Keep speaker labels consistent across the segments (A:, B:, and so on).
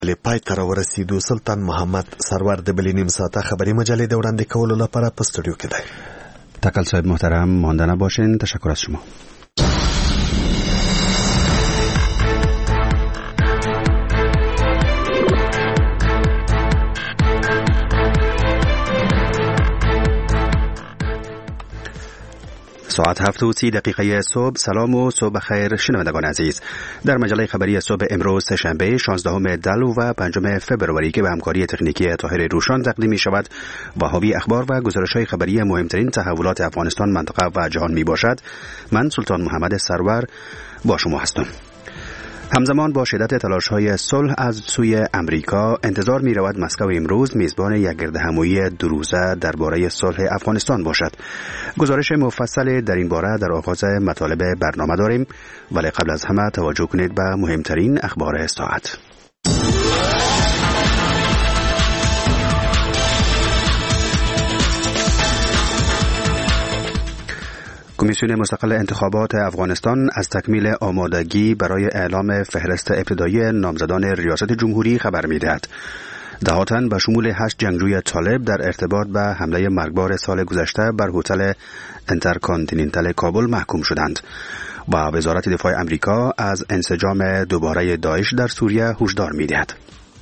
A: پای ته راورسېدو. سلطان محمد سرور د بلې نیم ساعته خبری مجلې د وړاندې کولو لپاره په استودیو کې دی.
B: تکل صاحب محترم مانده نباشین. تشکر از شما. ساعت 7:30 صبح. سلام و صبح خیر شنوندگان عزیز. در مجله خبری صبح امروز سه‌شنبه 16 دلو و 5 فبروری که به همکاری تکنیکی طاهر روشان تقدیم می شود با حاوی اخبار و گزارش‌های خبری مهمترین تحولات افغانستان، منطقه و جهان می باشد. من سلطان محمد سرور با شما هستم. همزمان با شدت تلاش‌های صلح از سوی امریکا، انتظار می‌رود مسکو امروز میزبان یک گردهمایی دو روزه درباره صلح افغانستان باشد. گزارش مفصل در این باره در آغاز مطالب برنامه داریم، ولی قبل از همه توجه کنید به مهمترین اخبار ساعت. کمیسیون مستقل انتخابات افغانستان از تکمیل آمادگی برای اعلام فهرست ابتدایی نامزدان ریاست جمهوری خبر می‌دهد. 10 تن به شمول 8 جنگجوی طالب در ارتباط به حمله مرگبار سال گذشته بر هتل انترکانتیننتال کابل محکوم شدند. و وزارت دفاع امریکا از انسجام دوباره داعش در سوریه هشدار می‌دهد.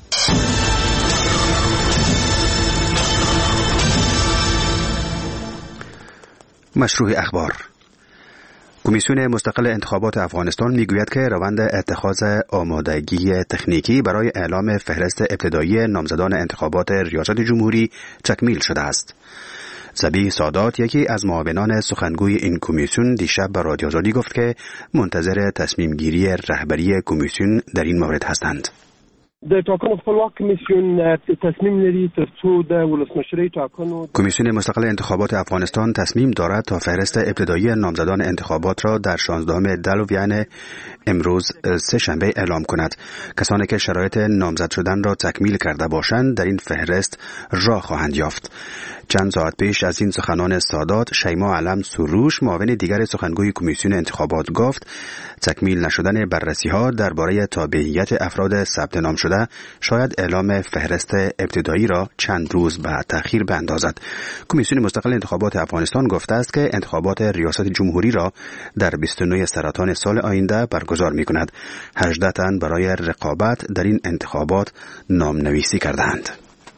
B: مشروع اخبار. کمیسیون مستقل انتخابات افغانستان میگوید که روند اتخاذ آمادگی تکنیکی برای اعلام فهرست ابتدایی نامزدان انتخابات ریاست جمهوری تکمیل شده است. ذبیح سادات، یکی از معاونان سخنگوی این کمیسیون، دیشب به رادیو آزادی گفت که منتظر تصمیم گیری رهبری کمیسیون در این مورد هستند.
C: د ټاکنو خپلواک کمیسیون تصمیم لري ترڅو د ولسمشری ټاکنو.
B: کمیسیون مستقل انتخابات افغانستان تصمیم دارد تا فهرست ابتدایی نامزدان انتخابات را در 16 دلو یعنی امروز سه‌شنبه اعلام کند. کسانی که شرایط نامزد شدن را تکمیل کرده باشند در این فهرست راه خواهند یافت. چند ساعت پیش از این سخنان سادات، شیما علم سروش، معاون دیگر سخنگوی کمیسیون انتخابات، گفت تکمیل نشدن بررسی‌ها درباره تابعیت افراد ثبت نام شده شاید اعلام فهرست ابتدایی را چند روز به تأخیر بیندازد. کمیسیون مستقل انتخابات افغانستان گفته است که انتخابات ریاست جمهوری را در 29 سرطان سال آینده برگزار می‌کند. 18 تن برای رقابت در این انتخابات نامنویسی کردند.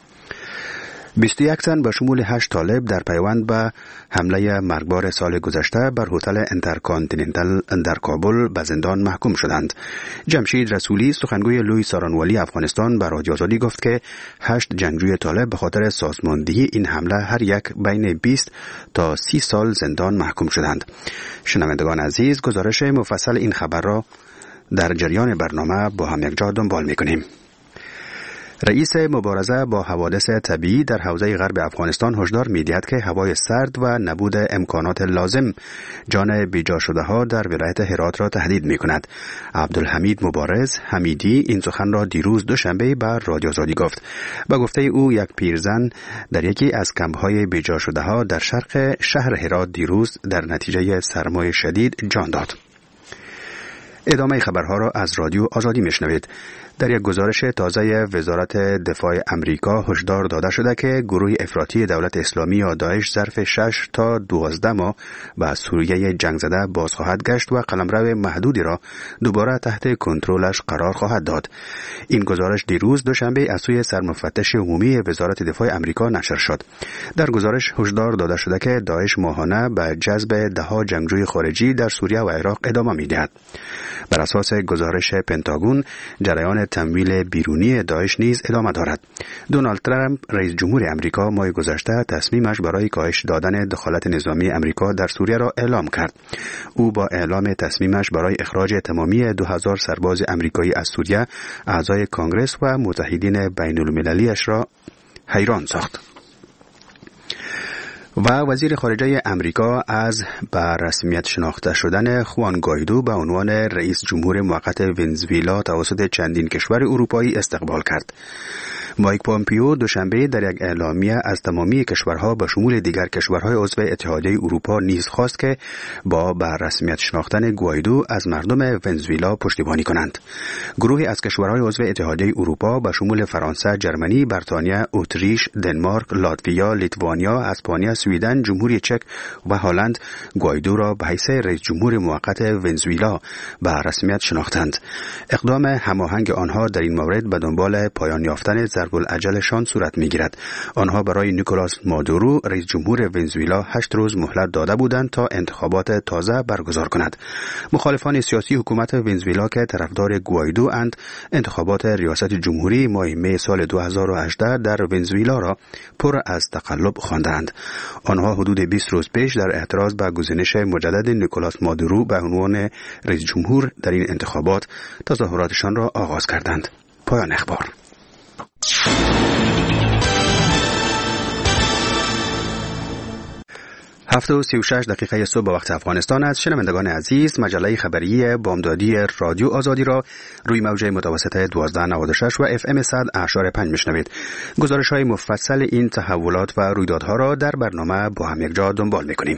B: 21 تن به شمول 8 طالب در پیوند به حمله مرگبار سال گذشته بر هتل انترکانتیننتال در کابل به زندان محکوم شدند. جمشید رسولی، سخنگوی لوی سارانوالی افغانستان، به رادیو آزادی گفت که 8 جنگجوی طالب به خاطر سازماندهی این حمله هر یک بین 20 تا 30 سال زندان محکوم شدند. شنوندگان عزیز، گزارش مفصل این خبر را در جریان برنامه با هم یکجا دنبال می‌کنیم. رئیس مبارزه با حوادث طبیعی در حوزه غرب افغانستان هشدار می‌دهد که هوای سرد و نبود امکانات لازم جان بیجا شده ها در ولایت هرات را تهدید می‌کند. عبدالحمید مبارز حمیدی این سخن را دیروز دوشنبه بر رادیو آزادی گفت. با گفته او، یک پیرزن در یکی از کمپ‌های بیجا شده ها در شرق شهر هرات دیروز در نتیجه سرمای شدید جان داد. ادامه خبرها را از رادیو آزادی میشنوید. در یک گزارش تازه وزارت دفاع امریکا هشدار داده شده که گروه افراطی دولت اسلامی یا داعش ظرف 6 تا 12 ماه به سوریه جنگ زده باز خواهد گشت و قلمرو محدودی را دوباره تحت کنترلش قرار خواهد داد. این گزارش دیروز دوشنبه از سوی سرمفتش عمومی وزارت دفاع امریکا نشر شد. در گزارش هشدار داده شده که داعش ماهانه به جذب ده‌ها جنگجوی خارجی در سوریه و عراق ادامه می‌دهد. بر اساس گزارش پنتاگون، جریان تمویل بیرونی داعش نیز ادامه دارد. دونالد ترامپ رئیس جمهور امریکا ماه گذشته تصمیمش برای کاهش دادن دخالت نظامی امریکا در سوریه را اعلام کرد. او با اعلام تصمیمش برای اخراج تمامی 2000 سرباز امریکایی از سوریه، اعضای کنگره و متحدین بین المللیش را حیران ساخت. و وزیر خارجه امریکا از به رسمیت شناخته شدن خوان گایدو به عنوان رئیس جمهور موقت ونزوئلا توسط چندین کشور اروپایی استقبال کرد. مایک پومپیو دوشنبه در یک اعلامیه از تمامی کشورها به شمول دیگر کشورهای عضو اتحادیه اروپا نیز خواست که با رسمیت شناختن گوایدو از مردم ونزوئلا پشتیبانی کنند. گروهی از کشورهای عضو اتحادیه اروپا به شمول فرانسه، جرمنی، بریتانیا، اتریش، دنمارک، لاتویا، لیتوانیا، اسپانیا، سویدن، جمهوری چک و هلند گوایدو را به حیث رئیس جمهور موقت ونزوئلا به رسمیت شناختند. اقدام هماهنگ آنها در این مورد به دنبال پایان یافتن ضرب الاجلشان صورت می‌گیرد. آنها برای نیکولاس مادورو رئیس جمهور ونزوئلا 8 روز مهلت داده بودند تا انتخابات تازه برگزار کند. مخالفان سیاسی حکومت ونزوئلا که طرفدار گوایدو اند، انتخابات ریاست جمهوری ماه می سال 2018 در ونزوئلا را پر از تقلب خواندند. آنها حدود 20 روز پیش در اعتراض به گزینش مجدد نیکولاس مادورو به عنوان رئیس جمهور در این انتخابات تظاهراتشان را آغاز کردند. پایان اخبار. 7:36 صبح به وقت افغانستان است. شنوندگان عزیز، مجله خبری بامدادی رادیو آزادی را روی موج متوسط 1296 و FM 100.5 میشنوید. گزارش‌های مفصل این تحولات و رویدادها را در برنامه با هم یکجا دنبال می‌کنیم.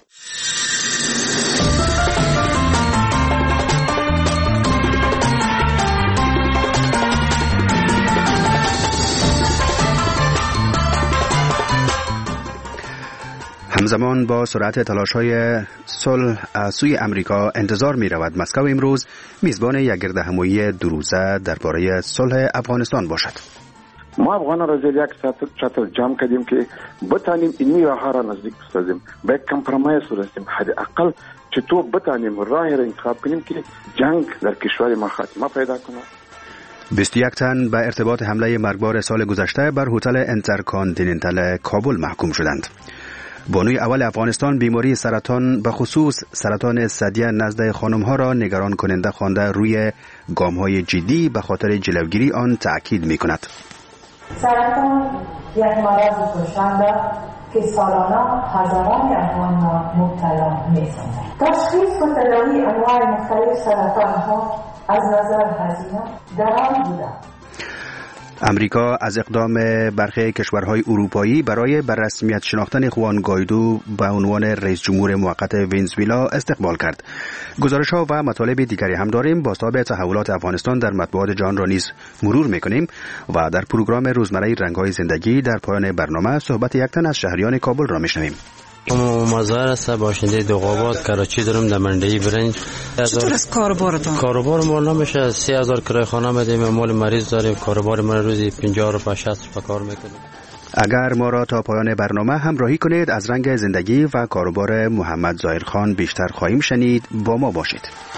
B: همزمان با سرعت تلاش‌های صلح از سوی امریکا انتظار می‌رود مسکو امروز میزبان یک گردهمایی دوروزه درباره صلح افغانستان باشد.
D: ما افغانان را زیر یک چتر جمع کردیم که بتانیم این راه را نزدیک بسازیم، به کمپرومایز برسیم، حداقل چطور بتانیم راه را انتخاب کنیم که جنگ در کشور ما خاتمه پیدا کنه.
B: 21 تن به ارتباط حمله مرگبار سال گذشته بر هتل انترکانتیننتال کابل محکوم شدند. بانوی اول افغانستان بیماری سرطان به خصوص سرطان ثدی نزد خانم‌ها را نگران کننده خوانده روی گام‌های جدی به خاطر جلوگیری آن تأکید می‌کند.
E: سرطان یک مرض کشنده که سالانه هزاران افغانان مبتلا می‌شوند. تشخیص و تداوی انواع مختلف سرطان‌ها از نظر هزینه گران بوده.
B: امریکا از اقدام برخی کشورهای اروپایی برای به رسمیت شناختن خوان گوایدو به عنوان رئیس جمهور موقت ونزوئلا استقبال کرد. گزارش‌ها و مطالب دیگری هم داریم. بازتاب تحولات افغانستان در مطبوعات جهان را نیز مرور می‌کنیم و در پروگرام روزمره رنگ‌های زندگی در پایان برنامه صحبت یک تن از شهریان کابل را می‌شنویم.
F: مزار است باشنده دوغابات کراچی دارم در منډی برنج.
G: چطور از
F: کاروبار ما نمیشه 3000 کرایه خانه میدیم، مال مریض داریم، کاروبار ما روزی 50 تا 60 کار میکنیم.
B: اگر ما را تا پایان برنامه همراهی کنید از رنگ زندگی و کاروبار محمد ظاهر خان بیشتر خواهیم شنید. با ما باشید.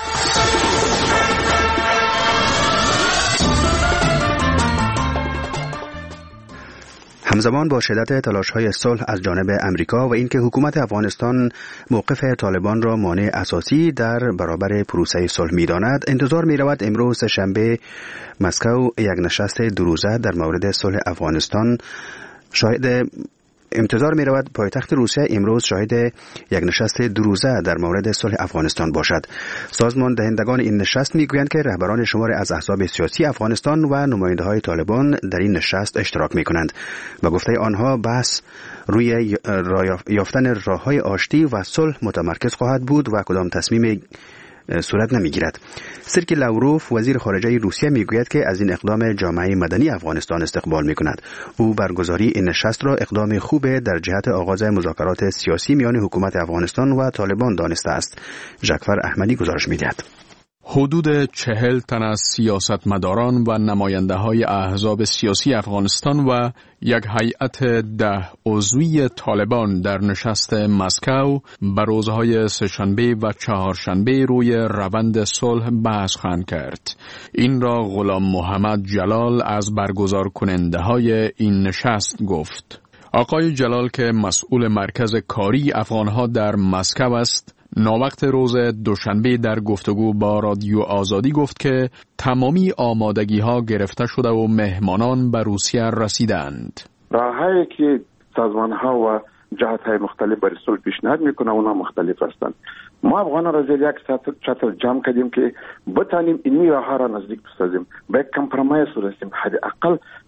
B: همزمان با شدت تلاش‌های صلح از جانب امریکا و اینکه حکومت افغانستان موقف طالبان را مانع اساسی در برابر پروسه صلح می‌داند، انتظار می‌رود امروز شنبه مسکو یک نشست دوروزه در مورد صلح افغانستان پایتخت روسیه امروز شاهد یک نشست دوروزه در مورد صلح افغانستان باشد. سازمان دهندگان این نشست میگویند که رهبران شمار از احزاب سیاسی افغانستان و نماینده‌های طالبان در این نشست اشتراک میکنند. به گفته آنها بحث روی یافتن راه‌های آشتی و صلح متمرکز خواهد بود و کدام تصمیم صورت نمیگیرد. سرگئی لاوروف وزیر خارجه روسیه میگوید که از این اقدام جامعه مدنی افغانستان استقبال میکند. او برگزاری این نشست را اقدام خوبه در جهت آغاز مذاکرات سیاسی میان حکومت افغانستان و طالبان دانسته است. ژاکفر احمدی گزارش میدهد.
H: حدود 40 تن از سیاستمداران و نماینده‌های احزاب سیاسی افغانستان و یک هیئت 10 عضوی طالبان در نشست مسکو به روزهای سه‌شنبه و چهارشنبه روی روند صلح بحث خواهند کرد. این را غلام محمد جلال از برگزار کننده‌های این نشست گفت. آقای جلال که مسئول مرکز کاری افغانها در مسکو است، ناوقت روز دوشنبه در گفتگو با رادیو آزادی گفت که تمامی آمادگی‌ها گرفته شده و مهمانان به روسیه رسیدند.
D: راه‌هایی که سازمان‌ها و جهات‌های مختلف برای صلح پیشنهاد می‌کنند اونا مختلف هستند. ما افغانان را زیر یک چتر جمع کردیم که بتانیم این راه‌ها را نزدیک بسازیم، به کمپرومایز برسیم، حداقل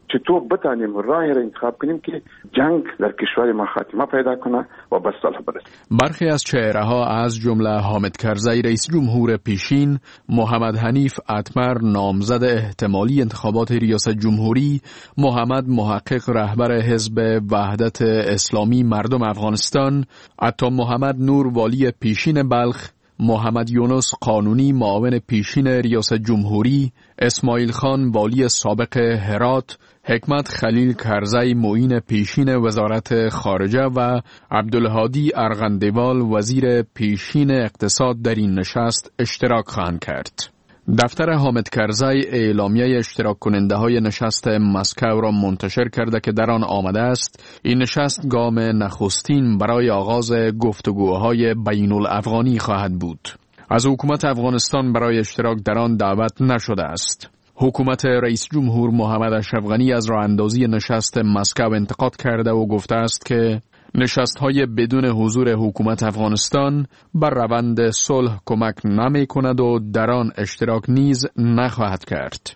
D: چطور بتانیم راهی را انتخاب کنیم که جنگ در کشور ما خاتمه پیدا کنه و به صلح برسیم.
H: برخی از چهره‌ها از جمله حامد کرزی رئیس جمهور پیشین، محمد حنیف اتمر نامزد احتمالی انتخابات ریاست جمهوری، محمد محقق رهبر حزب وحدت اسلامی مردم افغانستان، عطا محمد نور والی پیشین بلخ، محمد یونس قانونی معاون پیشین ریاست جمهوری، اسماعیل خان والی سابق هرات، حکمت خلیل کرزی معین پیشین وزارت خارجه و عبدالهادی ارغندوال وزیر پیشین اقتصاد در این نشست اشتراک خواهند کرد. دفتر حامد کرزی اعلامیه اشتراک کننده های نشست مسکو را منتشر کرده که در آن آمده است این نشست گام نخستین برای آغاز گفتگوهای بین الافغانی خواهد بود. از حکومت افغانستان برای اشتراک در آن دعوت نشده است. حکومت رئیس جمهور محمد اشرف غنی از راه اندازی نشست مسکو انتقاد کرده و گفته است که نشست‌های بدون حضور حکومت افغانستان بر روند صلح کمک نمی‌کند و در آن اشتراک نیز نخواهد کرد.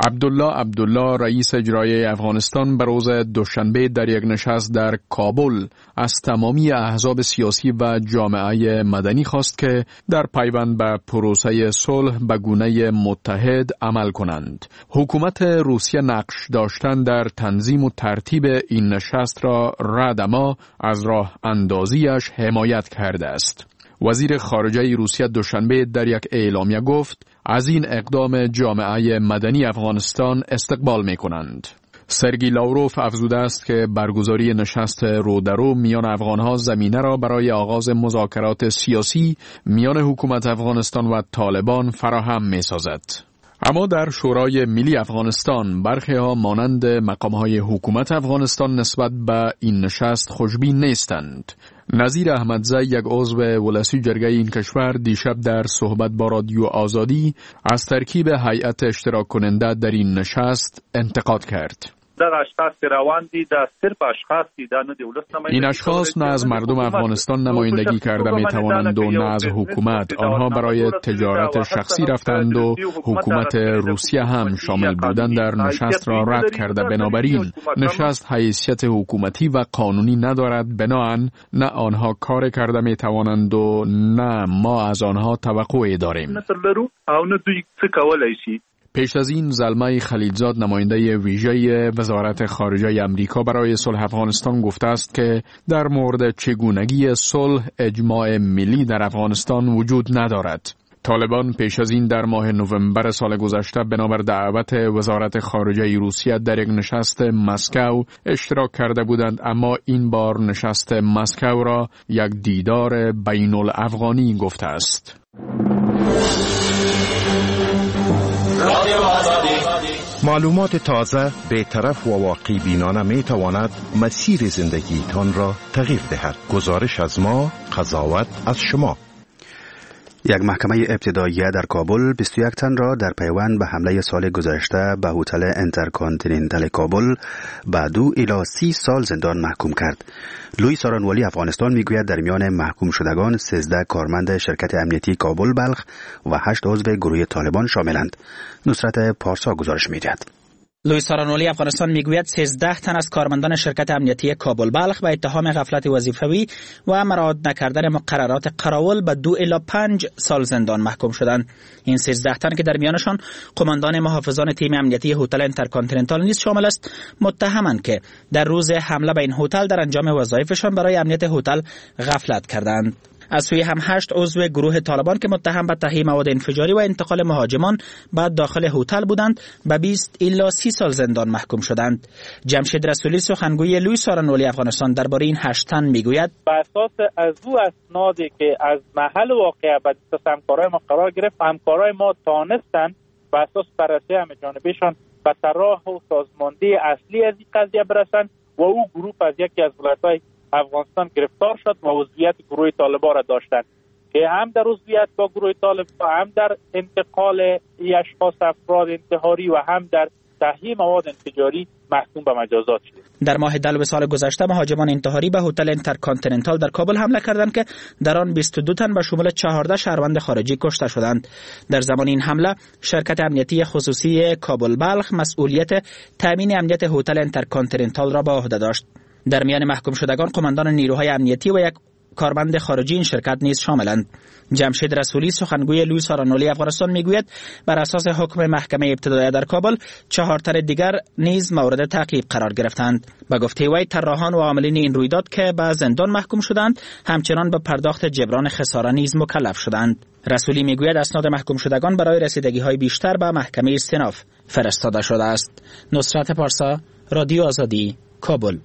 H: عبدالله رئیس اجرایی افغانستان به روز دوشنبه در یک نشست در کابل از تمامی احزاب سیاسی و جامعه مدنی خواست که در پیوند به پروسه صلح به گونه متحد عمل کنند. حکومت روسیه نقش داشتن در تنظیم و ترتیب این نشست را رد اما از راه اندازیش حمایت کرده است. وزیر خارجه روسیه دوشنبه در یک اعلامیه گفت از این اقدام جامعه مدنی افغانستان استقبال می کنند. سرگی لاوروف افزوده است که برگزاری نشست رودرو میان افغانها زمینه را برای آغاز مذاکرات سیاسی میان حکومت افغانستان و طالبان فراهم می سازد. اما در شورای ملی افغانستان برخی ها مانند مقام های حکومت افغانستان نسبت به این نشست خوشبین نیستند. نظیر احمدزی یک عضو ولسی جرگه این کشور دیشب در صحبت با رادیو آزادی از ترکیب هیئت اشتراک کننده در این نشست انتقاد کرد. این اشخاص نه از مردم افغانستان نمایندگی کرده می توانند و نه از حکومت. آنها برای تجارت شخصی رفتند و حکومت روسیه هم شامل بودن در نشست را رد کرده. بنابراین نشست حیثیت حکومتی و قانونی ندارد. بنابراین نه آنها کار کرده می توانند و نه ما از آنها توقعی داریم. پیش از این زلمه خلیلزاد نماینده ویژه وزارت خارجه امریکا برای صلح افغانستان گفته است که در مورد چگونگی صلح اجماع ملی در افغانستان وجود ندارد. طالبان پیش از این در ماه نوامبر سال گذشته بنابر دعوت وزارت خارجه روسیه در یک نشست مسکو اشتراک کرده بودند، اما این بار نشست مسکو را یک دیدار بین الافغانی گفته است.
G: معلومات تازه، بی‌طرف و واقع بینانه می تواند مسیر زندگیتان را تغییر دهد. گزارش از ما، قضاوت از شما.
B: یک محکمه ابتدایی در کابل 21 تن را در پیوند به حمله سال گذشته به هتل انترکانتیننتال کابل به 2 الی 30 سال زندان محکوم کرد. لوی سارانوالی افغانستان میگوید در میان محکوم شدگان 13 کارمند شرکت امنیتی کابل بلخ و 8 عضو گروه طالبان شاملند. نصرت پارسا گزارش می‌دهد.
I: لوی سارانوالی افغانستان میگوید 13 تن از کارمندان شرکت امنیتی کابل بلخ به اتهام غفلت وظیفوی و مراعات نکردن مقررات قراول به 2 الی 5 سال زندان محکوم شدند. این 13 تن که در میانشان قماندان محافظان تیم امنیتی هتل انترکانتیننتال نیز شامل است، متهمند که در روز حمله به این هتل در انجام وظایفشان برای امنیت هتل غفلت کردند. از سوی هم 8 عضو گروه طالبان که متهم به تهیه مواد انفجاری و انتقال مهاجمان به داخل هتل بودند به 20 الی 30 سال زندان محکوم شدند. جمشید رسولی سخنگوی لوی سارانوالی افغانستان درباره این 8 تن میگوید
J: بر اساس از او اسنادی که از محل واقعه به دست همکارای ما قرار گرفت، همکارای ما تانستند بر اساس بررسی همه جانبهشان به راه و سازماندهی اصلی از این قضیه برسند و او گروه از یکی از ولایت‌های افغانستان گرفتار شد و عضویت گروه طالبان را داشتند که هم در عضویت با گروه طالبان، هم در انتقال اشخاص افراد انتحاری و هم در تهیه مواد انفجاری محکوم به مجازات شده.
I: در ماه دلو سال گذشته مهاجمان انتحاری به هتل اینترکانتیننتال در کابل حمله کردند که در آن 22 تن به شمول 14 شهروند خارجی کشته شدند. در زمان این حمله شرکت امنیتی خصوصی کابل بلخ مسئولیت تامین امنیت هتل اینترکانتیننتال را به عهده داشت. در میان محکوم شدگان قماندان نیروهای امنیتی و یک کارمند خارجی این شرکت نیز شاملند. جمشید رسولی سخنگوی لوی سارانولی افغانستان میگوید بر اساس حکم محکمه ابتدایی در کابل 4 تن دیگر نیز مورد تعقیب قرار گرفتند. به گفته وی طراحان و عاملین این رویداد که به زندان محکوم شدند همچنان به پرداخت جبران خساره نیز مکلف شدند. رسولی میگوید اسناد محکوم شدگان برای رسیدگی‌های بیشتر به محکمه استئناف فرستاده شده است. نصرت پارسا، رادیو آزادی، کابل.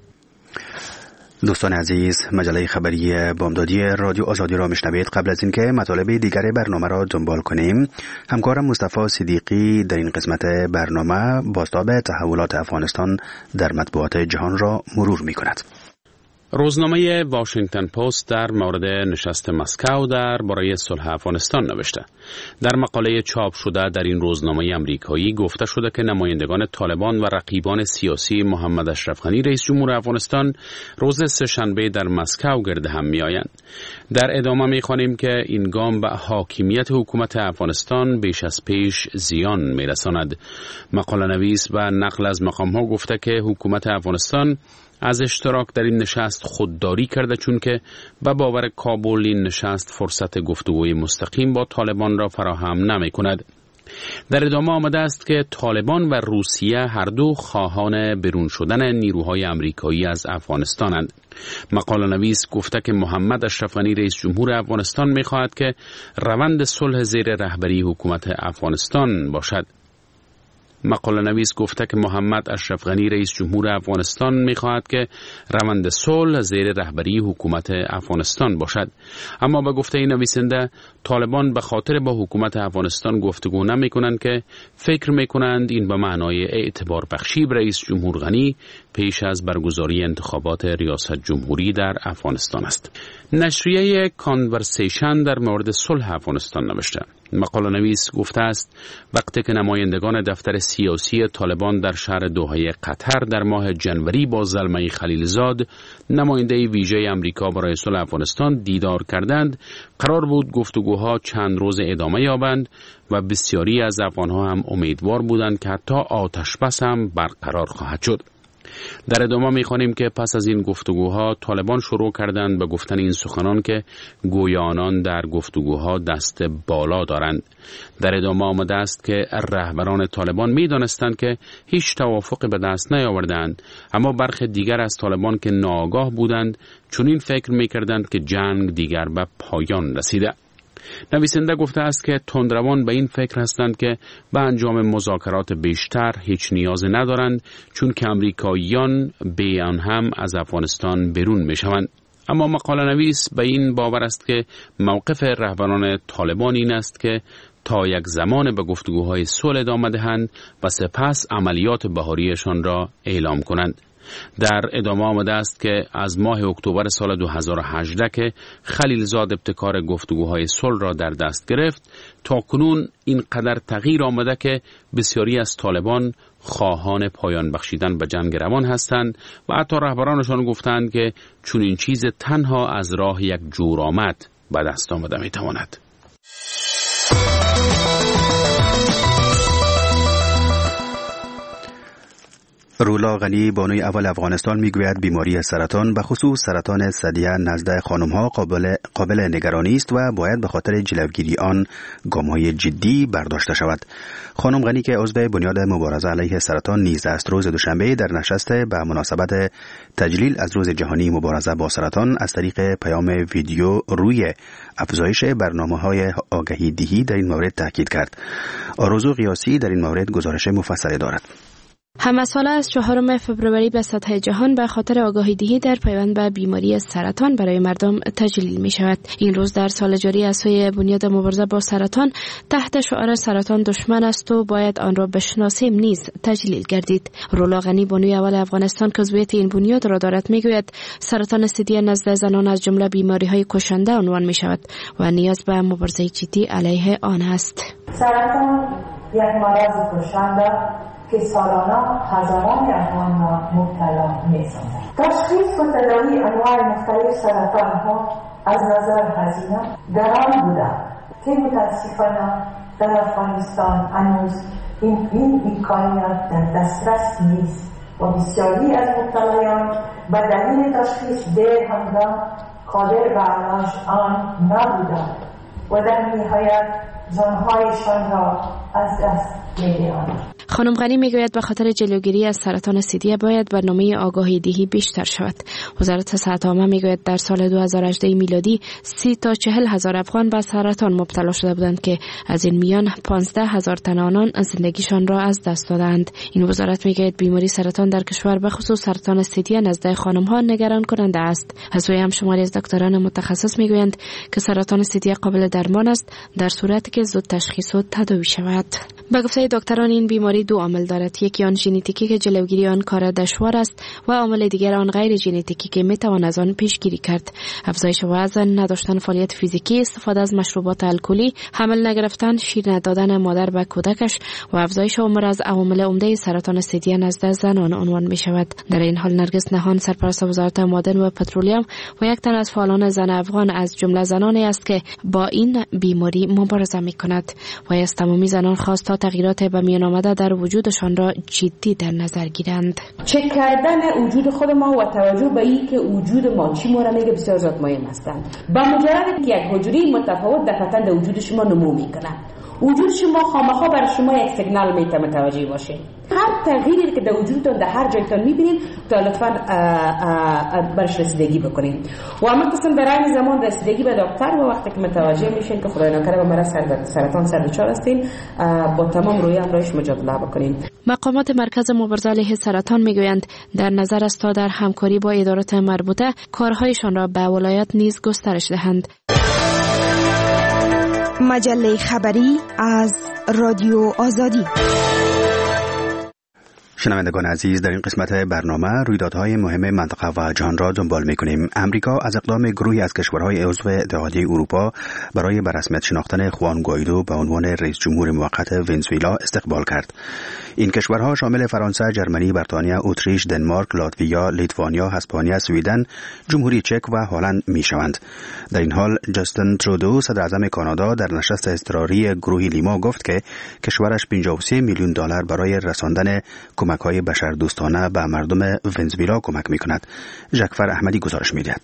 B: دوستان عزیز، مجله خبری بامدادی رادیو آزادی را میشنوید. قبل از اینکه مطالب دیگر برنامه را دنبال کنیم، همکارم مصطفی صدیقی در این قسمت برنامه بازتاب تحولات افغانستان در مطبوعات جهان را مرور می کند.
K: روزنامه واشنگتن پست در مورد نشست مسکو درباره صلح افغانستان نوشته. در مقاله چاپ شده در این روزنامه آمریکایی گفته شده که نمایندگان طالبان و رقیبان سیاسی محمد اشرف غنی رئیس جمهور افغانستان روز سه‌شنبه در مسکو گرد هم می‌آیند. در ادامه می‌خوانیم که این گام به حاکمیت حکومت افغانستان بیش از پیش زیان می‌رساند. مقاله نویس و نقل از مقام‌ها گفته که حکومت افغانستان از اشتراک در این نشست خودداری کرده، چون که به باور کابل این نشست فرصت گفتگوی مستقیم با طالبان را فراهم نمی کند. در ادامه آمده است که طالبان و روسیه هر دو خواهان برون شدن نیروهای آمریکایی از افغانستانند. مقاله نویس گفته که محمد اشرف غنی رئیس جمهور افغانستان می خواهد که روند صلح زیر رهبری حکومت افغانستان باشد. مقاله نویس گفته که محمد اشرف غنی رئیس جمهور افغانستان می‌خواهد که روند صلح زیر رهبری حکومت افغانستان باشد. اما به گفته این نویسنده طالبان به خاطر با حکومت افغانستان گفتگو نمی‌کنند که فکر می‌کنند این به معنای اعتبار بخشی به رئیس جمهور غنی پیش از برگزاری انتخابات ریاست جمهوری در افغانستان است. نشریه کانورسیشن در مورد صلح افغانستان نوشته. مقاله نویس گفته است وقتی که نمایندگان دفتر سیاسی طالبان در شهر دوحه قطر در ماه جنوری با زلمه خلیلزاد نماینده ویژه امریکا برای صلح افغانستان دیدار کردند، قرار بود گفتگوها چند روز ادامه یابند و بسیاری از افغانها هم امیدوار بودند که حتی آتش بس هم برقرار خواهد شد. در ادامه می‌خوانیم که پس از این گفتگوها طالبان شروع کردند به گفتن این سخنان که گویا آنان در گفتگوها دست بالا دارند. در ادامه آمده است که رهبران طالبان می‌دانستند که هیچ توافقی به دست نیاوردند، اما برخی دیگر از طالبان که ناآگاه بودند چون این فکر می‌کردند که جنگ دیگر به پایان رسیده. نویسنده گفته است که تندروان به این فکر هستند که به انجام مذاکرات بیشتر هیچ نیاز ندارند، چون که امریکاییان به آن هم از افغانستان برون می شوند. اما مقاله نویس به این باور است که موقف رهبران طالبان این است که تا یک زمان به گفتگوهای صلح ادامه دهند و سپس عملیات بهاریشان را اعلام کنند. در ادامه آمده است که از ماه اکتبر سال 2018 که خلیلزاد ابتکار گفتگوهای صلح را در دست گرفت تا کنون اینقدر تغییر آمده که بسیاری از طالبان خواهان پایان بخشیدن به جنگ روان هستند و حتی رهبرانشان گفتند که چون این چیز تنها از راه یک جورآمد به دست آمده میتواند.
B: رولا غنی بانوی اول افغانستان میگوید بیماری سرطان به خصوص سرطان ثدیه نزد خانم‌ها قابل نگرانی است و باید به خاطر جلوگیری آن گام‌های جدی برداشته شود. خانم غنی که عضو بنیاد مبارزه علیه سرطان نیز است، روز دوشنبه در نشست به مناسبت تجلیل از روز جهانی مبارزه با سرطان از طریق پیام ویدیو روی افزایش برنامه‌های آگاهی دهی در این مورد تاکید کرد. آرزو قیاسی در این مورد گزارش مفصلی دارد.
L: همساله از 4 فوریه به سطح جهان به خاطر آگاهی دهی در پیوند به بیماری سرطان برای مردم تجلیل می شود. این روز در سال جاری از سوی بنیاد مبارزه با سرطان تحت شعار سرطان دشمن است و باید آن را بشناسیم نیز تجلیل گردید. رولا غنی بانوی اول افغانستان که عضویت این بنیاد را دارد میگوید سرطان ثدیه نزد زنان از جمله بیماری‌های کشنده عنوان می شود و نیاز به مبارزه جدی علیه آن است.
E: سرطان یک مرض کشنده که سالانه هزاران افغان را مبتلا می‌سازد. تشخیص و تداوی انواع مختلف سرطان‌ها از نظر هزینه گران بوده که متاسفانه در افغانستان هنوز این امکانیت در دسترس نیست و بسیاری از مبتلایان به دلیل تشخیص دیر هنگام قادر به علاج آن نبودند و در نهایت جانهایشان را از دست می‌دهند.
L: خانم غنی میگوید به خاطر جلوگیری از سرطان ثدی باید برنامه آگاهی دهی بیشتر شود. وزارت صحت عامه میگوید در سال 2018 میلادی 30 تا 40 هزار افغان به سرطان مبتلا شده بودند که از این میان 15,000 تن آنان زندگیشان را از دست دادند. این وزارت میگوید بیماری سرطان در کشور به خصوص سرطان ثدی نزد خانم‌ها نگران کننده است. از سوی هم شماری از دکتران متخصص میگویند که سرطان ثدی قابل درمان است در صورتی که زود تشخیص و تداوی شود. به گفته دکتران این بیماری دو عامل دارد، یکی آن ژنتیکی که جلوگیری آن کار دشوار است و عامل دیگر آن غیر ژنتیکی که میتوان از آن پیشگیری کرد. افزایش وزن، نداشتن فعالیت فیزیکی، استفاده از مشروبات الکلی، حمل نگرفتن، شیر ندادن مادر به کودکش و افزایش عمر از عوامل عمده سرطان ثدی نزد زنان عنوان می شود. در این حال نرگس نهان، سرپرست وزارت معدن و پترولیوم و یک تن از فعالان زن افغان از جمله زنانی است که با این بیماری مبارزه می کند و از تمامی زنان خواست تا تغییرات به میان آمده در وجودشان را جدی در نظر گیرند.
M: چک کردن وجود خود ما و توجه به این که وجود ما چی ما را میگه بسیار زیاد مهم هستند. با مجرد که یک حجره متفاوت در پتن وجود شما نمو میکنه، وجود شما خامخا برای شما یک سیگنال میته متوجه باشه. هر تغییری که در وجودتون در هر جایتون میبینید تا لطفاً برش رسیدگی بکنین و اما قسم در این زمان رسیدگی به دکتر و وقتی که متوجه میشین که خدای نکرده به مرض سرطان سردچار هستین با تمام روی امرایش مجادله بکنین.
L: مقامات مرکز مبارزه علیه سرطان میگویند در نظر است تا در همکاری با ادارات مربوطه کارهایشان را به ولایت نیز گسترش دهند.
N: مجله خبری از رادیو آزادی.
B: شنوندگان عزیز، در این قسمت برنامه رویدادهای مهم منطقه و جهان را دنبال می‌کنیم. امریکا از اقدام گروهی از کشورهای عضو اتحادیه اروپا برای به رسمیت شناختن خوان گوایدو به عنوان رئیس جمهور موقت ونزوئلا استقبال کرد. این کشورها شامل فرانسه، جرمنی، بریتانیا، اتریش، دنمارک، لاتویا، لیتوانیا، اسپانیا، سوئیدن، جمهوری چک و هلند میشوند. در این حال جاستین ترودو، صدر اعظم کانادا، در نشست اضطراری گروه لیما گفت که کشورش 53 میلیون دلار برای رساندن کمک‌های بشردوستانه به مردم ونزوئلا کمک می‌کند. ژکفر احمدی گزارش می‌دهد.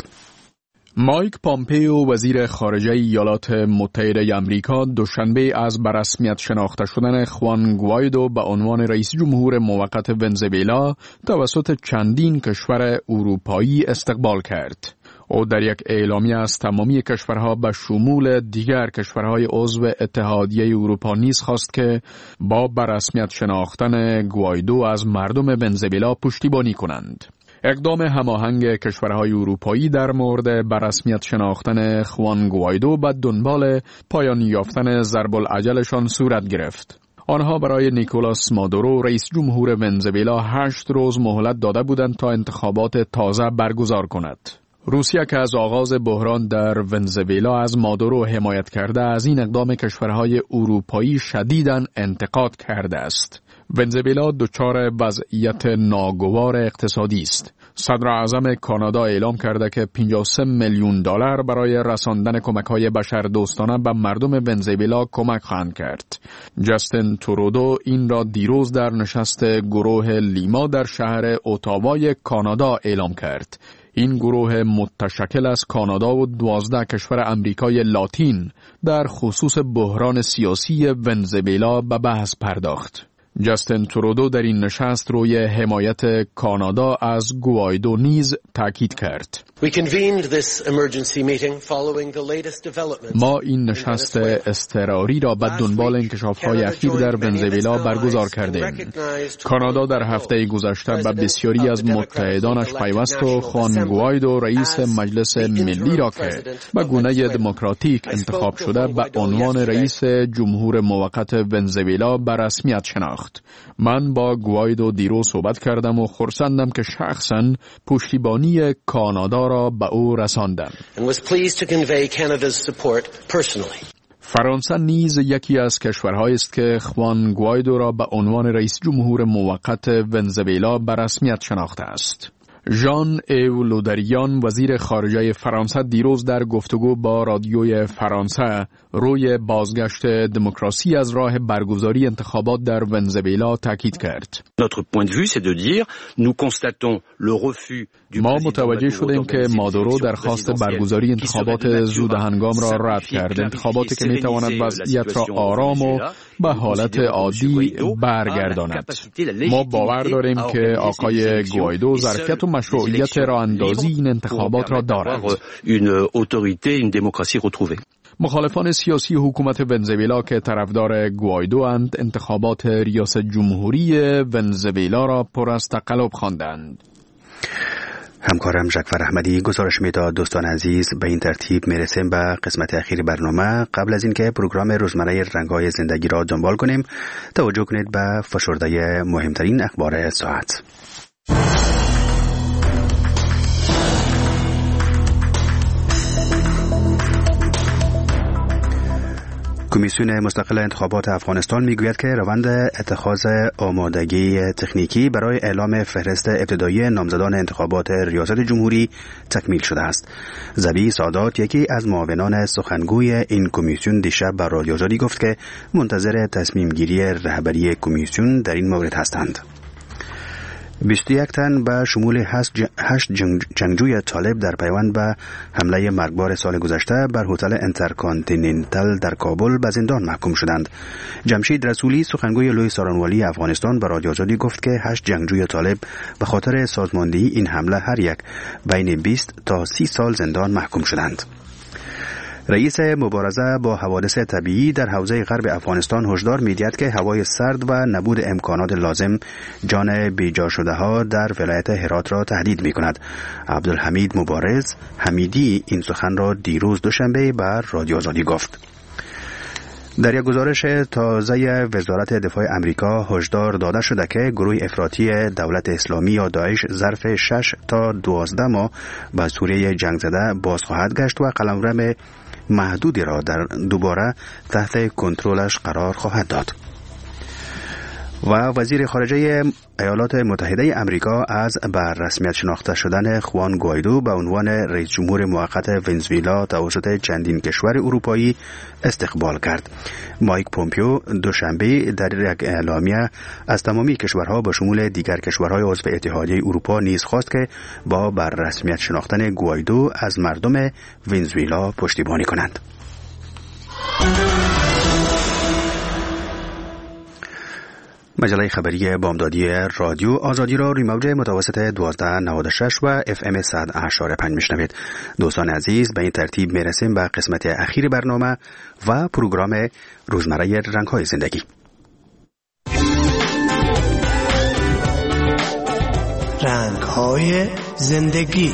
H: مایک پامپئو، وزیر خارجه ایالات متحده آمریکا، دوشنبه از به رسمیت شناخته شدن خوان گوایدو به عنوان رئیس جمهور موقت ونزوئلا توسط چندین کشور اروپایی استقبال کرد. او در یک اعلامیه از تمامی کشورها به شمول دیگر کشورهای عضو اتحادیه اروپا نیز خواست که با به رسمیت شناختن گوایدو از مردم ونزوئلا پشتیبانی کنند. اقدام هماهنگ کشورهای اروپایی در مورد به رسمیت شناختن خوان گوایدو به دنبال پایان یافتن ضرب العجلشان صورت گرفت. آنها برای نیکولاس مادورو، رئیس جمهور ونزوئلا 8 روز مهلت داده بودند تا انتخابات تازه برگزار کند. روسیه که از آغاز بحران در ونزوئلا از مادورو حمایت کرده، از این اقدام کشورهای اروپایی شدیداً انتقاد کرده است. ونزوئلا دچار وضعیت ناگوار اقتصادی است. صدر اعظم کانادا اعلام کرده که 53 میلیون دلار برای رساندن کمک‌های بشردوستانه به مردم ونزوئلا کمک خواهند کرد. جاستین ترودو این را دیروز در نشست گروه لیما در شهر اتاوای کانادا اعلام کرد. این گروه متشکل از کانادا و 12 کشور امریکای لاتین در خصوص بحران سیاسی ونزوئلا به بحث پرداخت. جاستین ترودو در این نشست روی حمایت کانادا از گوایدو نیز تاکید کرد. ما این نشست اضطراری را به دنبال انکشاف‌های اخیر در ونزوئلا برگزار کردیم. کانادا در هفته گذشته به بسیاری از متحدانش پیوست و خوان گوایدو، رئیس مجلس ملی را که به گونه دموکراتیک انتخاب شده به عنوان رئیس جمهور موقت ونزوئلا به رسمیت شناخت. من با گوایدو دیروز صحبت کردم و خرسندم که شخصاً پشتیبانی کانادا را به او رساندم. فرانسه نیز یکی از کشورهایی است که خوان گوایدو را به عنوان رئیس جمهور موقت ونزوئلا به رسمیت شناخته است. ژان ایو لودریان وزیر خارجه فرانسه دیروز در گفتگو با رادیوی فرانسه روی بازگشت دموکراسی از راه برگزاری انتخابات در ونزوئلا تاکید کرد. ما متوجه شدیم که مادورو درخواست برگزاری انتخابات زود هنگام را رد کرد، انتخاباتی که میتواند وضعیت را آرام و به حالت عادی برگرداند. ما باور داریم که آقای گوایدو ظرفیت و مشروعیت راه اندازی این انتخابات را دارد. مخالفان سیاسی حکومت ونزوئلا که طرفدار گوایدو اند انتخابات ریاست جمهوری ونزوئلا را پر از تقلب خواندند.
B: همکارم جعفر احمدی گزارش میداد. دوستان عزیز، به این ترتیب میرسیم به قسمت اخیر برنامه. قبل از اینکه پروگرام روزمره رنگ‌های زندگی را دنبال کنیم، توجه کنید به فشرده مهمترین اخبار ساعت. کمیسیون مستقل انتخابات افغانستان میگوید که روند اتخاذ آمادگی تکنیکی برای اعلام فهرست ابتدایی نامزدان انتخابات ریاست جمهوری تکمیل شده است. زبی سادات، یکی از معاونان سخنگوی این کمیسیون، دیشب به رادیو آزادی گفت که منتظر تصمیم گیری رهبری کمیسیون در این مورد هستند. 21 تن به شمول 8 جنگجوی طالب در پیوند به حمله مرگبار سال گذشته بر هتل انترکانتیننتال در کابل به زندان محکوم شدند. جمشید رسولی، سخنگوی لوی سارانوالی افغانستان، به رادیو آزادی گفت که 8 جنگجوی طالب به خاطر سازماندهی این حمله هر یک بین 20 تا 30 سال زندان محکوم شدند. رئیس مبارزه با حوادث طبیعی در حوزه غرب افغانستان هشدار می‌دهد که هوای سرد و نبود امکانات لازم جان بیجا شده ها در ولایت هرات را تهدید می‌کند. عبدالحمید مبارز حمیدی این سخن را دیروز دوشنبه بر رادیو آزادی گفت. در یک گزارش تازه وزارت دفاع امریکا هشدار داده شده که گروه افراطی دولت اسلامی یا داعش ظرف 6 تا 12 ماه به سوریه جنگ زده باز خواهد گشت و قلمرو محدودی را دوباره تحت کنترلش قرار خواهد داد. و وزیر خارجه ایالات متحده امریکا از بر رسمیت شناخته شدن خوان گوایدو به عنوان رئیس جمهور موقت ونزوئلا توسط چندین کشور اروپایی استقبال کرد. مایک پومپیو دوشنبه در یک اعلامیه از تمامی کشورها به شمول دیگر کشورهای عضو اتحادیه اروپا نیز خواست که با بر رسمیت شناختن گوایدو از مردم ونزوئلا پشتیبانی کنند. مجله خبری بامدادی رادیو آزادی را روی موج متوسط 1296 و FM 100.5 میشنوید. دوستان عزیز، به این ترتیب میرسیم به قسمت اخیر برنامه و پروگرام روزمره رنگ‌های زندگی.
O: رنگ‌های زندگی.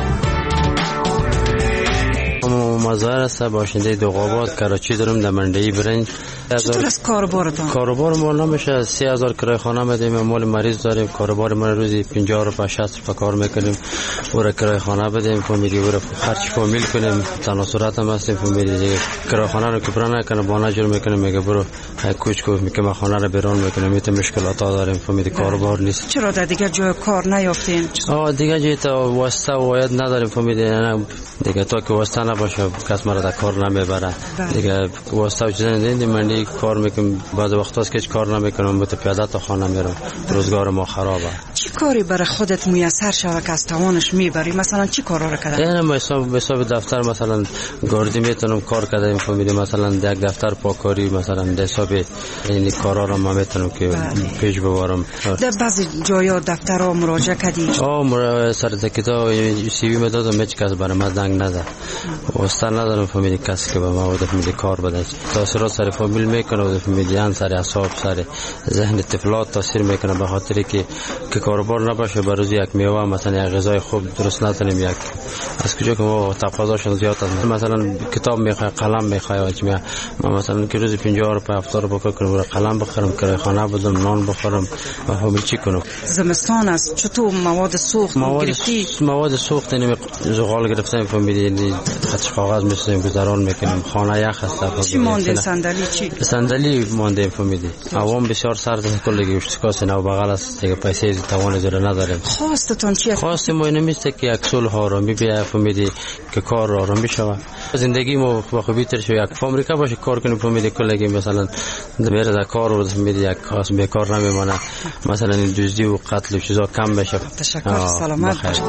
F: مظاهر است باشنده دوغابات کراچی دارم در منډی برنج.
P: چطور از کاروبارتان؟
F: کاروبار ما نمیشه. 30,000 کرایه خانه میدیم، مال مریض داریم. کاروبار ما روزی 50 روپیه 60 روپیه کار میکنیم. او کرایه خانه بدیم، فامیلی او خرج فامیل کنیم. تناسلات هم هستیم فامیلی دیگه. کرایه خانه رو که برا نکنه بانه جور میکنه، میگه برو کوچ کو میگه خانه رو بیرون میکنه. میت مشکلات داریم فامیلی، کاروبار نیست.
P: چرا در دیگه جای کار نیافتین؟
F: دیگه جای تا واسطه واید نداریم فامیلی دیگه. تا که واسطه نباشه کس مرا در کار نمیبره دیگه. واسطه چیزا ندیم، منی کار میکنم. بعد وقتاست که کار نمیکنم، تو پیاده تا خانه میرم. روزگار ما خرابه.
P: چی کاری برای خودت میسر شود که از توانش میبری؟ مثلا چی کارا رو کردی؟
F: یعنی حساب دفتر مثلا گاردی میتونم کار کردم فامیلی، مثلا یک دفتر پاکاری مثلا حساب این کارا رو ما میتونم که پیش ببرم.
P: در بعضی جایا دفترها مراجعه کردی؟
F: سرتیفیکتا سی وی میدادم، هیچ کس برام زنگ نزد. واسطه ندارم فامیلی کسی که به ما بده فامیلی کار بده. تاثیرات سر فامیل میکنه و فامیلیان سر اعصاب سر ذهن طفلات تاثیر میکنه، به خاطر که کاروبار نباشه بر روز یک میوه مثلا یک غذای خوب درست نتونیم. یک از کجا که ما تقاضاشون زیاد است، مثلا کتاب میخواد، قلم میخواد، ما مثلا که روز 50 روپیه 70 روپیه کنم قلم بخرم، کرایه خانه بدم، نان بخورم و فامیل چی کنم.
P: زمستان است، چطور مواد سوخت گرفتی؟
F: مواد سوخت یعنی زغال گرفتم فامیلی، خشخال کاغذ می‌سازیم گذران میکنیم. خانه یخ است.
P: چی مانده؟ صندلی چی؟
F: صندلی مانده فهمیدی. عوام بسیار سرد کلگی اشتکاس نو بغل است دیگه پیسه توان زور نداریم.
P: خواستتون چیه؟
F: خواست ما اینه میسته که یک صلح آرامی بیاد فهمیدی که کار آرامی شود. زندگی ما با خوبی تر شو یک آمریکا باشه کار کنیم فهمیدی کلگی مثلا بره در کار و فهمیدی یک کاس بیکار نمیمونه. مثلا این دزدی و قتل و چیزا کم بشه.
P: تشکر. سلامت باشید.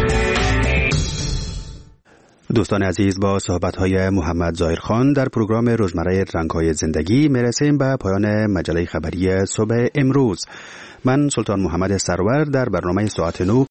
B: دوستان عزیز، با صحبت‌های محمد ظاهر خان در پروگرام روزمره رنگ‌های زندگی میرسیم به پایان مجله خبری صبح امروز. من سلطان محمد سرور در برنامه ساعت 9